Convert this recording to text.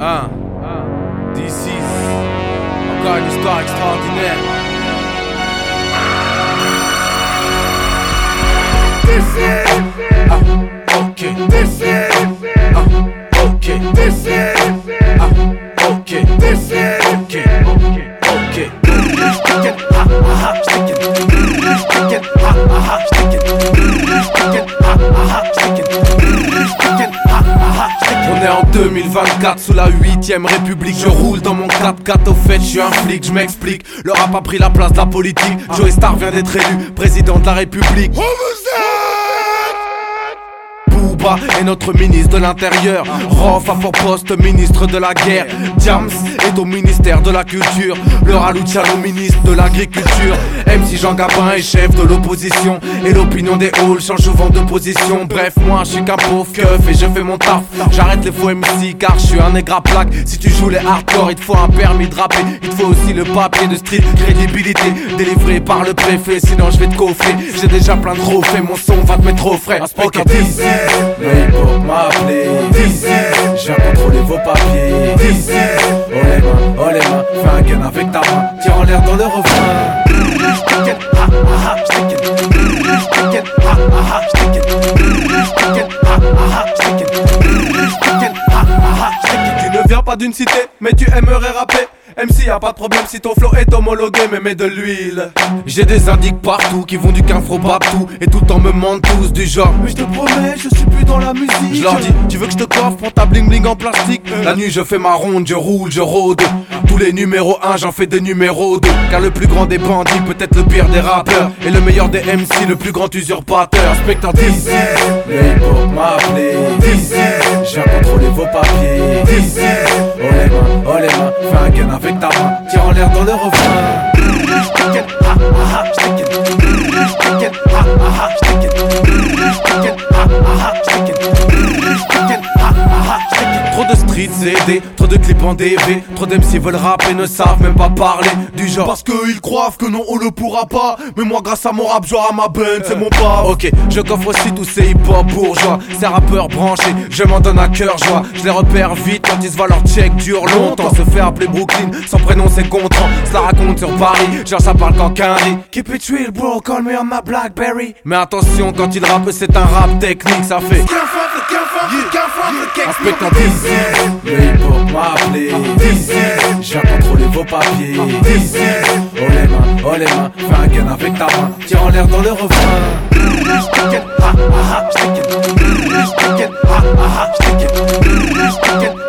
This is encore une histoire extraordinaire. This is Ok. This is Ok. This is Ok. This is Ok. Ok. On est en 2024 sous la 8ème République. Je roule dans mon 4x4, au fait je suis un flic, je m'explique. Le rap a pris la place de la politique. Joey Star vient d'être élu président de la République. Booba est notre ministre de l'Intérieur. Rof a pour poste ministre de la guerre. Diams est au ministère de la Culture. Le Raluciano ministre de l'Agriculture. MC Jean Gabin est chef de l'opposition. Et l'opinion des halls change souvent de position. Bref, moi je suis qu'un pauvre keuf et je fais mon taf. J'arrête les faux MC car je suis un nègre à plaque. Si tu joues les hardcore, il te faut un permis de rapper. Il te faut aussi le papier de street crédibilité délivré par le préfet, sinon je vais te coffrer. J'ai déjà plein de trophées, mon son va te mettre au frais. Ok, le hip-hop m'a appelé. Je viens contrôler vos papiers. Oh les mains, fais un gun avec ta main. Tire en l'air dans le refrain. Tu ne viens pas d'une cité, mais tu aimerais rapper. MC y'a pas de problème si ton flow est homologué, mais mets de l'huile. J'ai des indices partout qui vont du quinfro partout. Et tout le temps me mentent tous du genre mais je te promets, je suis plus dans la musique. Je leur dis, tu veux que je te coffre, prends ta bling bling en plastique. La nuit je fais ma ronde, je roule, je rôde. Tous les numéros 1, j'en fais des numéros 2. Car le plus grand des bandits, peut-être le pire des rappeurs. Et le meilleur des MC, le plus grand usurpateur. Spectre DC, le hip-hop m'a appelé. Je viens contrôler vos papiers. Oh les mains, fais un gun avec ta main. Tire en l'air dans le refrain. Trop de street ZD, trop de clips en DV. Trop d'MC veulent rapper, ne savent même pas parler du genre parce qu'ils croient que non on le pourra pas. Mais moi grâce à mon rap genre à ma benne c'est mon pas. Ok, je coffre aussi tous ces hip-hop bourgeois. Ces rappeurs branchés, je m'en donne à cœur joie. Je les repère vite quand ils se voient leur check dure longtemps. Se fait appeler Brooklyn, son prénom c'est Gontran. Cela raconte sur Paris, genre ça parle qu'en quinri. Keep it real bro, call me on my Blackberry. Mais attention quand il rappe c'est un rap technique, ça fait Inspecteur DC, le hip-hop m'a appelé. Je viens contrôler vos papiers. Oh les mains, fais un gun avec ta main. Tire en l'air dans le refrain.